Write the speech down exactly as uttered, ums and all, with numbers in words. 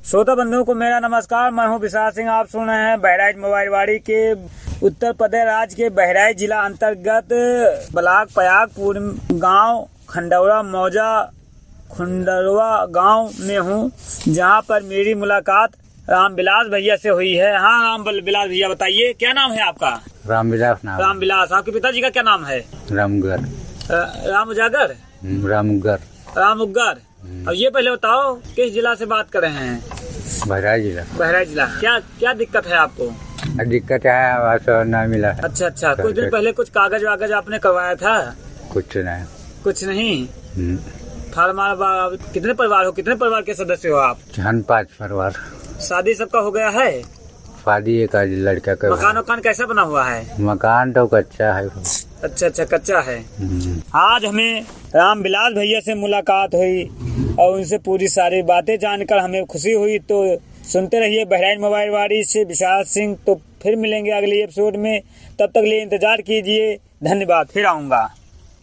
श्रोता बंधुओं को मेरा नमस्कार। मैं हूं विशाल सिंह। आप सुन रहे हैं बहराइच मोबाइल वाड़ी के उत्तर प्रदेश राज्य के बहराइच जिला अंतर्गत ब्लॉक पयागपुर गांव खंडौरा मौजा खुंडरवा गांव में हूं, जहां पर मेरी मुलाकात रामविलास भैया से हुई है। हाँ रामविलास भैया, बताइए क्या नाम है आपका? रामविलास नाम। रामविलास। आपके पिताजी का क्या नाम है? रामगर। राम उजागर रामगर राम उग्गर। अब ये पहले बताओ किस जिला से बात कर रहे हैं? बहराइच जिला। बहराइच जिला। क्या क्या दिक्कत है आपको? दिक्कत है, आवास नहीं मिला है। अच्छा अच्छा, कुछ दिन पहले कुछ कागज वागज आपने करवाया था? कुछ नहीं। कुछ नहीं। फार्म कितने परिवार हो, कितने परिवार के सदस्य हो आप? हम पाँच परिवार। शादी सबका हो गया है? शादी एक लड़का का। मकान वकान कैसा बना हुआ है? मकान तो कच्चा है। अच्छा अच्छा, कच्चा है। आज हमें रामविलास भैया से मुलाकात हुई और उनसे पूरी सारी बातें जानकर हमें खुशी हुई। तो सुनते रहिए बहराइच मोबाइल वाड़ी से विशाल सिंह। तो फिर मिलेंगे अगले एपिसोड में, तब तक लिए इंतजार कीजिए। धन्यवाद। फिर आऊंगा।